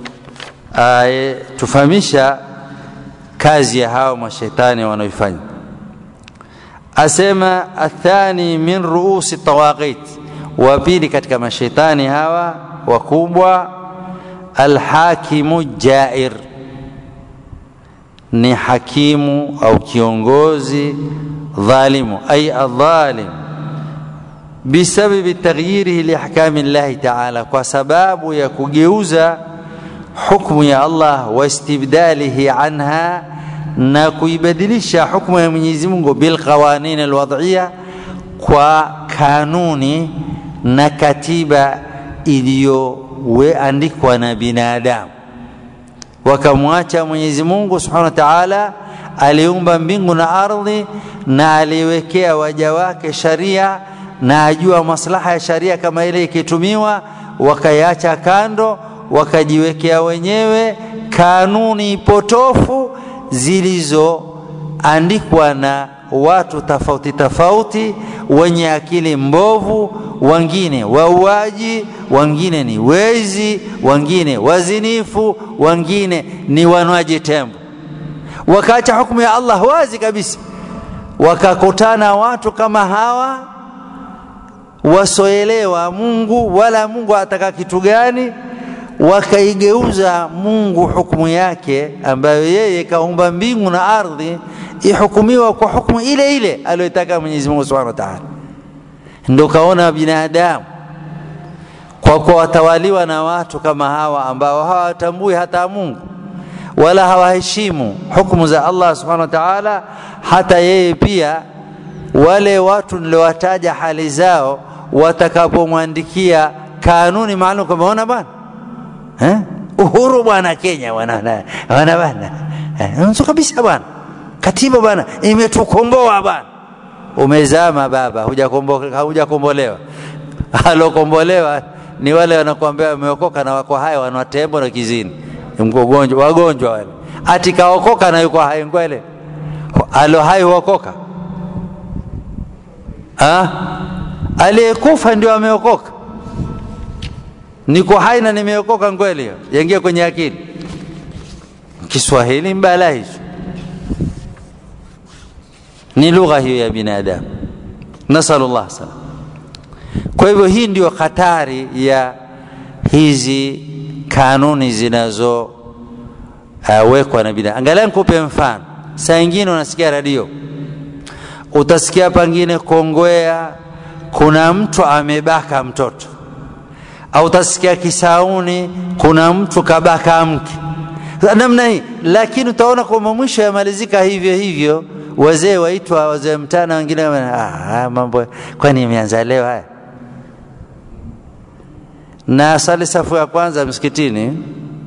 tufahamisha kazi ya hao mashaitani wanaoifanya. Asema athani min ruusi tawaqit, wa pili katika mashaitani hawa wakubwa, alhakimu jair, ni hakimu au kiongozi dhalimu, ay adhalim, bisababi taghyirihi liahkami Allah ta'ala, kwa sababu ya kugeuza hukumu ya Allah, wa istibdalihi anha, na kuibadilisha hukumu ya Mwenyezi Mungu, bil qawanin alwad'iyya, kwa kanuni na katiba iliyoandikwa na binadamu. Wakamwacha Mwenyezi Mungu Subhanahu wa Ta'ala aliumba mbingu na ardhi, na aliwekea waja wake sharia, na ajua maslaha ya sharia kama ile ikitumiwa, wakaiacha kando, wakajiwekea wenyewe kanuni potofu zilizoandikwa na watu tofauti tofauti, wenye akili mbovu, wengine wauaji, wengine ni wezi, wengine wazinifu, wengine ni wanwaji tembo. Wakaacha hukumu ya Allah wazi kabisa, wakakutana watu kama hawa wasoelewa Mungu wala Mungu ataka kitu gani, wakaigeuza Mungu hukumu yake ambayo yeye kaumba mbingu na ardhi ihukumiwa kwa hukumu ile ile aliyotaka Mwenyezi Mungu Subhanahu wa Ta'ala. Ndio kaona binadamu kwa kuwatawaliwa na watu kama hawa ambao hawatambui hata Mungu wala hawaheshimu hukumu za Allah Subhanahu wa Ta'ala, hata yeye pia wale watu niliowataja hali zao watakapomwandikia kanuni maalum, kama ona bwana uhuru bwana Kenya wana bwana ndio kabisa bwana, katiba bwana imetukomboa bwana. Umezama baba, hujakombolewa. Alokombolewa ni wale wanakuambia wameokoka na wako hai, wanatembo na kizini, wagonjwa wale. Ati kaokoka na yuko hai ngwele, alo hai huokoka? Aliyekufa ndio ameokoka. Niko hai na nimeokoka ngwele, yaingia kwenye akili. Kiswahili mbala hizo, ni lugha hiyo ya binadamu. Nasallallahu salam. Kwa hivyo hii ndio hatari ya hizi kanuni zinazo wekwa na binadamu. Angalia nikupe mfano. Saa nyingine unasikia radio, utasikia pengine Kongwea kuna mtu amebaka mtoto, au utasikia Kisauni kuna mtu kabaka mke, namna hii. Lakini utaona kwa mwisho yamalizika hivyo hivyo, wazee waitwa wazee mtana, wengine mambo kwani imeanza leo haya. Na sali safu ya kwanza msikitini,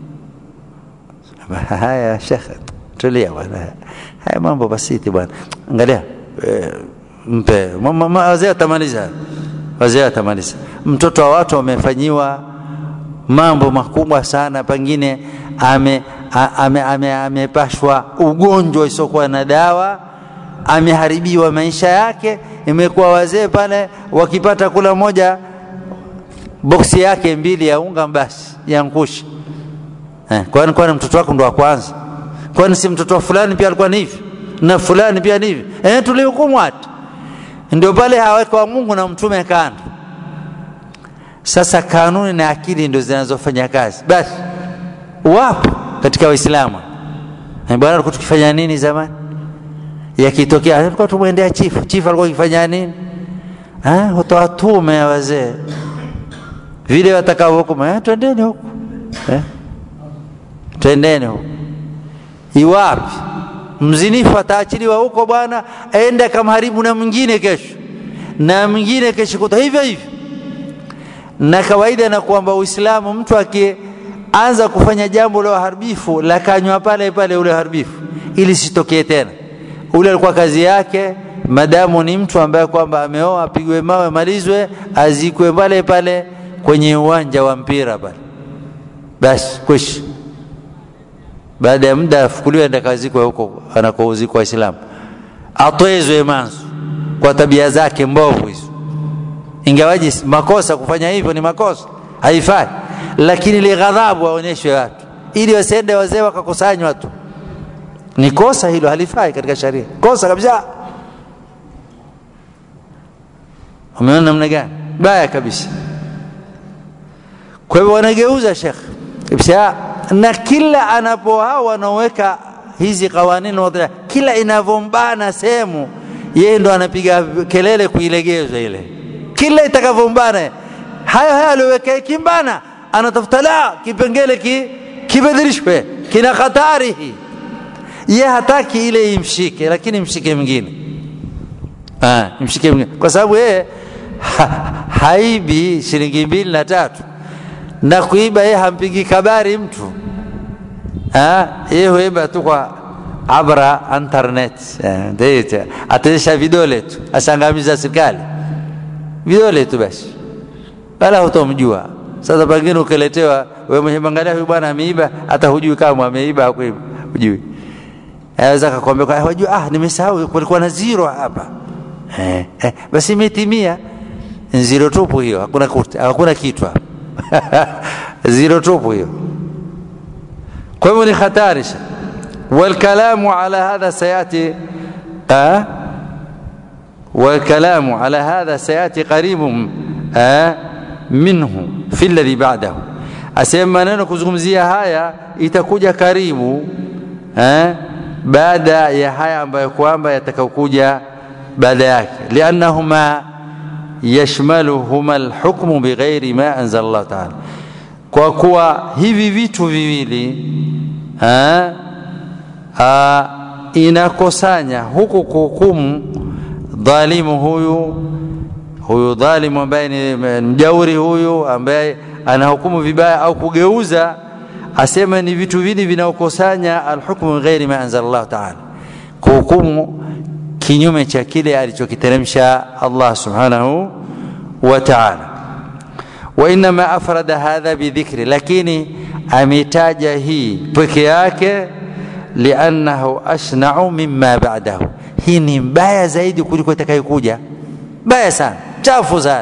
haya shekhe tulia bwana, haya mambo basiti bwana, angalia mpe wazee atamaliza, wazee atamaliza. Mtoto wa watu wamefanyiwa mambo makubwa sana, pengine amepashwa ugonjwa isokuwa na dawa, ameharibiwa maisha yake. Imekuwa wazee pale wakipata kula moja boksi yake mbili ya unga basi yankusha. Kwani mtoto wako ndo wa kwanza? Kwani si mtoto wa fulani pia alikuwa ni hivi na fulani pia ni hivi? Tulihukumu watu. Ndio pale hawekwa Mungu na mtume kando. Sasa kanuni na akili ndio zinazofanya kazi. Basi wapo katika Uislamu. Bwana tukifanya nini zamani? Yakitokea alikuwa tumwendea chifu alikuwa akifanya nini? Hutoa tume ya wazee vile watakao huko, twendeni huko, twendeni huko. Iwapi mzinifu ataachiliwa huko bwana, aende kamharibu na mwingine kesho na mwingine kesho kuta hivyo hivyo. Na kawaida na kwamba Uislamu mtu akianza kufanya jambo la uharibifu la kanywa pale pale ule uharibifu ili sitokee tena. Ule alikuwa kazi yake, madamu ni mtu ambaye kwamba ameoa, apigwe mawe malizwe, azikwe pale pale kwenye uwanja wa mpira pale. Basi kush. Baada ya muda afukuliwe enda kazikwe huko anakouzikwa Waislamu. Atwezwe manzo kwa tabia zake mbovu hizo. Ingawaje makosa kufanya hivyo ni makosa, haifai, lakini ile ghadhabu waonyeshwe watu ili wasiende wazee wakakusanywa tu. Ni kosa hilo, halifai katika sharia, kosa kabisa. Umeona namna gani? Baya kabisa. Kwa hivyo wanageuza Sheikh kabisa, na kila anapo hao wanaweka hizi kawanini wadha, kila inavombana sehemu yeye ndo anapiga kelele kuilegeza ile. Kila itakavombana haya aliweka kimbana, anatafuta la kipengele kibadilishwe, kina hatari hii. Yeye hataki ile imshike, lakini mshike mwingine. Mshike mwingine kwa sababu yeye haibi shilingi 2 na 3 na kuiba. Yeye hampigi kabari mtu, yeye huiba tu kwa abra internet. Ndio atesha vidole tu, asangamiza serikali vidole tu basi, wala hutomjua. Sasa pengine ukeletewa wewe mwenyeangalia huyu bwana ameiba, hata hujui kama ameiba au kuiba, hujui. Anaweza kukwambia hujua, nimesahau kulikuwa na 0 hapa. Basi imetimia 0 tupu hiyo, hakuna kitu hapa. 0 tupu hiyo. Kwa hivyo ni hatari. والكلام على هذا سياتي والكلام على هذا سياتي قريب منه في الذي بعده. asema neno kuzungumzia haya itakuja karibu baada ya haya ambayo kwamba yatakayokuja baada yake, lianahuma yashmaluhuma alhukmu bighairi ma anzala Allah ta'ala, kwa kuwa hivi vitu viwili inakosanya huku kuhukumu dhalimu huyu dhalimu ambaye ni mjauri, huyu ambaye anahukumu vibaya au kugeuza. Asema ni vitu vili vinaokosanya alhukmu ghairi ma anzala Allah ta'ala, kuhukumu kinyume cha kile alichokiteremsha Allah subhanahu wa ta'ala. Wa inma afrada hadha bidhikri, lakini ametaja hii peke yake li'annahu ashna'u mimma ba'dahu. Hii ni mbaya zaidi kuliko itakayokuja, mbaya sana, chafu sana.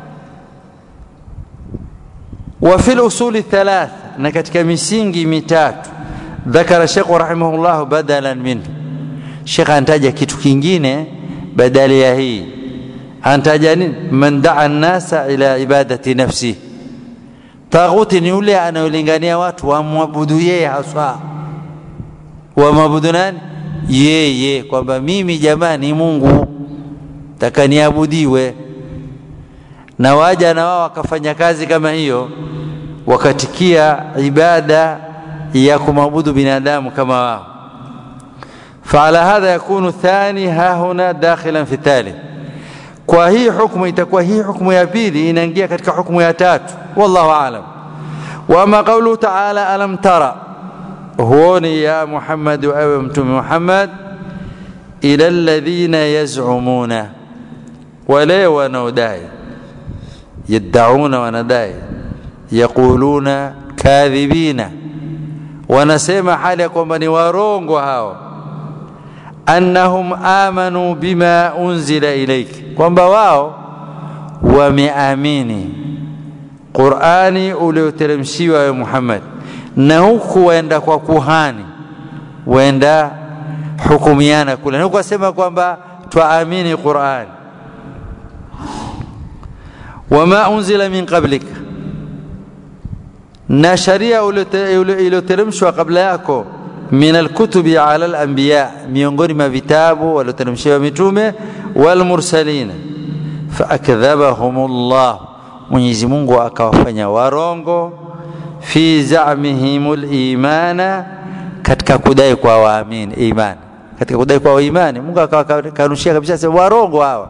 Wa fil usuli 3, na katika misingi mitatu, dhakara Sheikh rahimahullah badalan min. Sheikh antaja kitu kingine badali ya hii. Antaja nini? Man da'a an-nasa ila ibadati nafsi. Taghuti ni yule anayolingania watu wamwabudu yeye haswa. Wamwabudu nani? Yeye, kwamba mimi jamani Mungu takaniabudiwe. Na waja na wao wakafanya kazi kama hiyo, wakatikia ibada ya kumwabudu binadamu kama wao. فعلى هذا يكون الثاني ها هنا داخلا في الثالث. kwa hii hukumu itakuwa hii hukumu ya pili inaingia katika hukumu ya tatu, wallahu aalam. wa ma qawlu ta'ala alam tara, huoni ya Muhammad wa mtume Muhammad, ila alladhina yaz'umuna, wala wanaudai, yad'una wanadai, yaquluna kadhibina, wanasema hali ya kwamba ni warongo hao, annahum amanu bima unzila ilayk, kwamba wao wameamini Qur'ani ulioteremshiwa ya Muhammad, na huku waenda kwa kuhani, waenda hukumiana kule, na huku wasema kwamba tuamini Qur'ani. wama unzila min qablika, na sharia ulioteremshwa kabla yako, min alkutubi ala alanbiya, miongoni mwa vitabu walioteremshiwa mitume, wal mursalin, fa akdhabahumullah, Mwenyezi Mungu akawafanya warongo, fi za'mihimul imana, katika kudai kwa waamini imani. katika kudai kwa imani. Mungu akawanushia kabisa sema warongo hawa.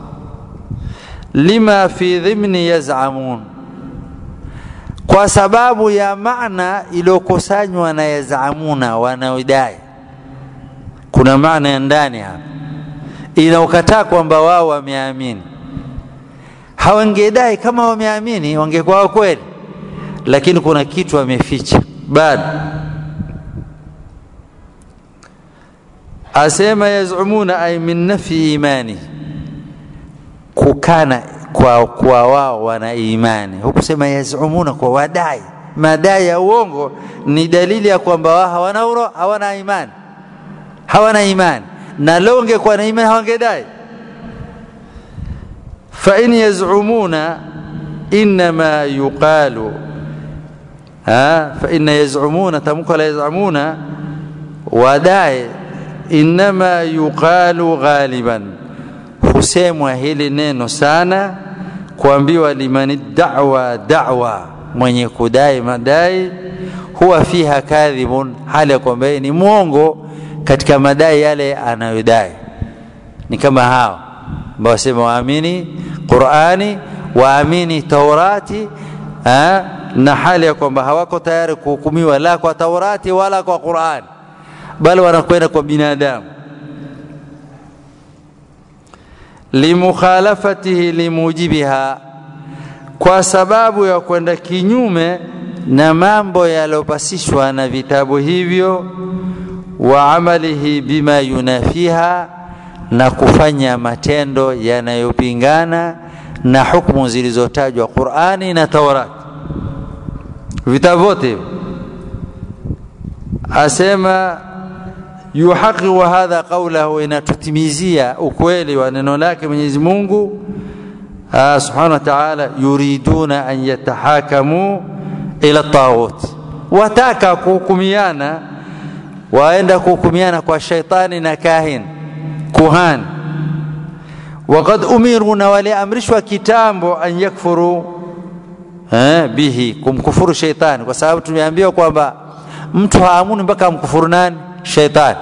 Lima fi dhimni yaz'amun, kwa sababu ya maana iliyokusanywa na yaz'amuna, wanaodai. Kuna maana ya ndani hapa inaokataa kwamba wao wameamini. Hawangedai kama wameamini wangekuwa kweli, lakini kuna kitu wameficha bado. Asema yaz'umuna ay min nafi imani, kukana kwa wao wana imani. Hukusema yaz'umuna kwa wadai. Madai ya uongo ni dalili ya kwamba wao hawana imani. Hawana imani, na leo ungekuwa na imani hawangedai. Fa in yaz'umuna inma yuqalu fa in yaz'umuna, tamko la yaz'umuna wadai, inma yuqalu ghaliban, husemwa hili neno sana kuambiwa limani da'wa, mwenye kudai madai, huwa fiha kadhibun, hali ya kwamba ni muongo katika madai yale anayodai. Ni kama hao ambao wasema waamini Qur'ani, waamini Taurati, na hali ya kwamba hawako tayari kuhukumiwa la kwa Taurati wala kwa Qur'ani, bali wanakwenda kwa binadamu. Limukhalafatihi limujibiha, kwa sababu ya kwenda kinyume na mambo yaliyopasishwa na vitabu hivyo, wa amalihi bima yunafiha, na kufanya matendo yanayopingana na hukumu zilizotajwa Qur'ani na Taurat, vitabu vyote. Asema yuhaqiqu hadha qawlahu, inatutimizia ukweli wa neno lake Mwenyezi Mungu subhanahu wa ta'ala, yuriduna an yatahakamu ila taghut, wataka kuhukumiana, waenda kuhukumiana kwa shaitani na kahin kuhani. Waqad umiruna, wali amrishwa kitambo, an yakfuru bihi, kumkufuru shaitani, kwa sababu tumeambiwa kwamba mtu haamuni mpaka amkufuru nani? Shaitani.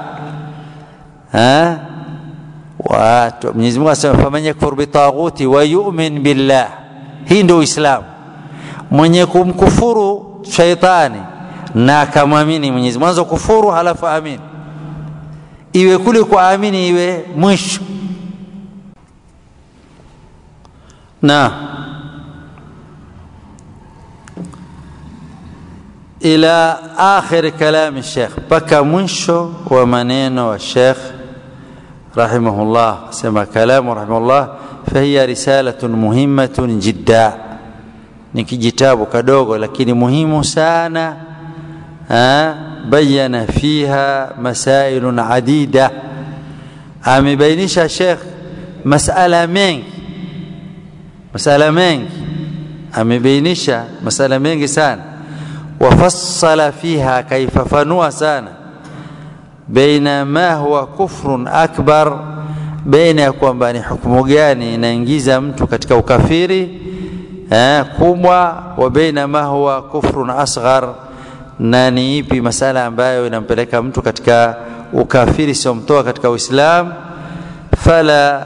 Watu Mwenyezi Mungu asema faman yakfur bitaghuti wa yu'min billah, hii ndio Uislamu. Mwenye kumkufuru shaitani na akamwamini Mwenyezi Mungu, mwanzo kufuru halafu amini, iwe kule kuamini iwe mwisho. Na ila akhir kalam الشيخ, baka mwisho wa maneno wa Sheikh rahimahullah. Sema kalamu rahimahullah, fahiya risalatun muhimmatun jidda, ni kijitabu kadogo lakini muhimu sana. bayana fiha masailun adida, amebainisha Sheikh masala mengi, amebainisha masala mengi sana. Wafassala fiha, kaifafanua sana, baina ma huwa kufrun akbar, baina ya kwamba ni hukumu gani inaingiza mtu katika ukafiri kubwa, wa baina ma huwa kufrun asghar, na ni ipi masala ambayo inampeleka mtu katika ukafiri sio mtoa katika Uislamu. Fala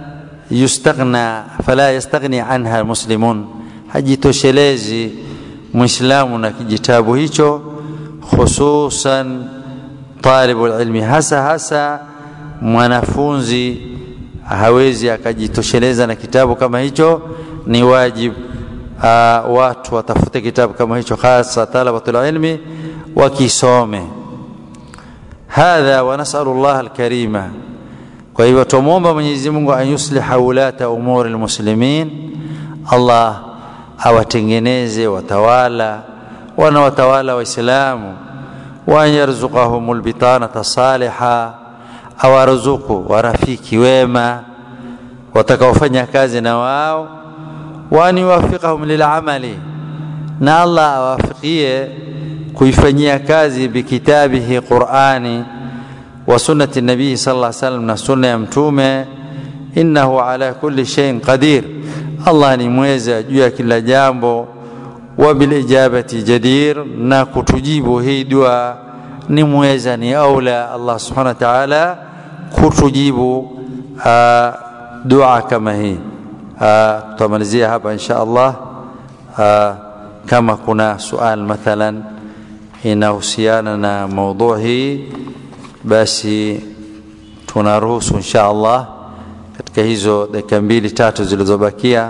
yastaghni anha almuslimun, hajitoshelezi muislamu na kijitabu hicho, hususan talibul ilmi, hasa mwanafunzi hawezi akajitosheleza na kitabu kama hicho. Ni wajibu watu watafute kitabu kama hicho, hasa talabatul ilmi wakisome. Hadha wa nas'alullah alkarima, kwa hivyo tumuomba Mwenyezi Mungu an yusliha ulata umuri almuslimin, Allah awatengeneze watawala wanawatawala waislamu, wa yarzuqahumul bitanata salihah, awarzuku warafiki wema watakaofanya kazi na wao, wa niwafiqahum lil'amali, na Allah awafikie kuifanyia kazi bikitabihi Qur'ani wa sunnati nabii sallallahu alaihi wasallam, na sunna ya mtume. Innahu ala kulli shay'in qadir, Allah ni mweza juu ya kila jambo. Wa bil ijabati jadir, na kutujibu hii dua ni muweza ni aula Allah subhanahu wa ta'ala kutujibu dua kama hii. Tutamalizia hapa insha Allah. Kama kuna swali mathalan inahusiana na mada hii, basi tunaruhusu insha Allah katika hizo dakika 2-3 zilizobakia.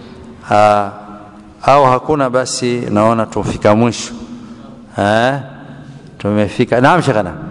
Au hakuna, basi naona tumefika mwisho. Tumefika. Naam, shekana.